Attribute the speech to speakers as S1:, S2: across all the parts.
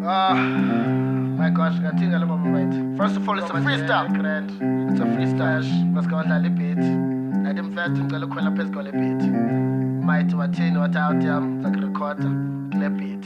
S1: My gosh, ngingathini lo mate. First of all, it's a freestyle. It's a freestyle. Masika wadlala ibit. Nathi mfethu ngicela ukukhwela phezu kwale beat. Mate wathini wathi out yam zakurekhoda kule beat.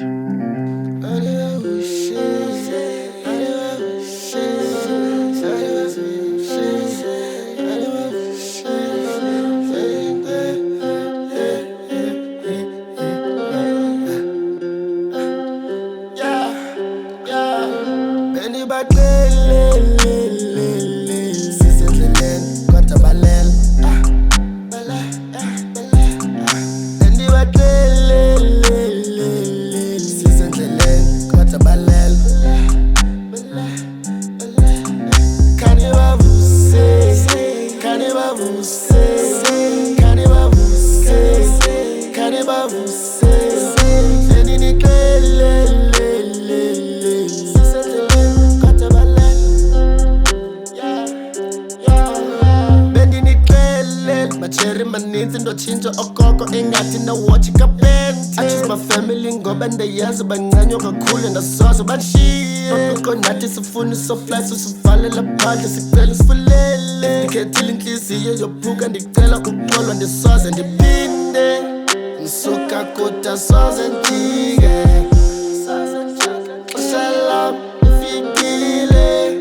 S1: Cherry maninzi ndochintsha okoko engathi ndawothi kapenti. I choose my family ngoba ndayazi bancanywa kakhulu ndasoze bashiye. Uqo nathi sifuna sofly sosivalela phandle sicela sifulele. Ndikhethile inhliziyo yophuka ndicela ukuxolwa ndisoze ndiphinde. Ngisuka kude soze ndijike. Xesha lam lifikile.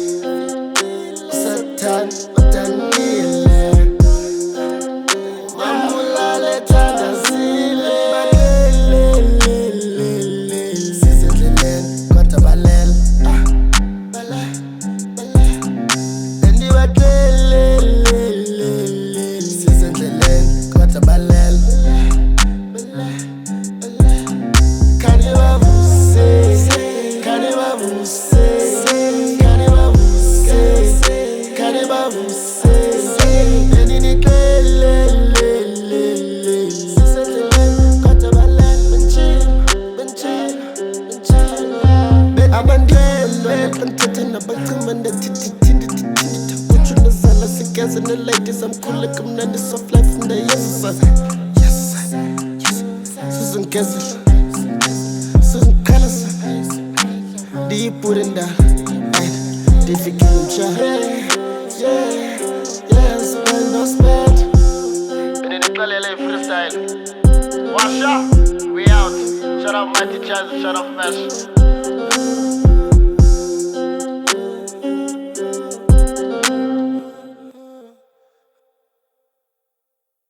S1: Satan udanile. And the ladies, I'm cool like I'm not the soft life from the yes, Susan Kessel, Susan Callis, deep put in the difficult spend no spend. And in the LA freestyle, wash up, we out. Shut up, my teachers, shut up, fashion.